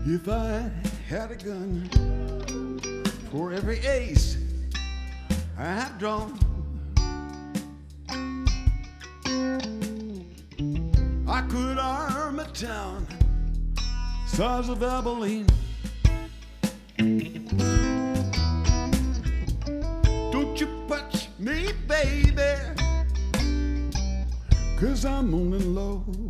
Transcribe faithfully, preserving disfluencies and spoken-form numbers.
If I had a gun for every ace I have drawn, I could arm a town size of Abilene. Don't you touch me, baby, 'cause I'm on in love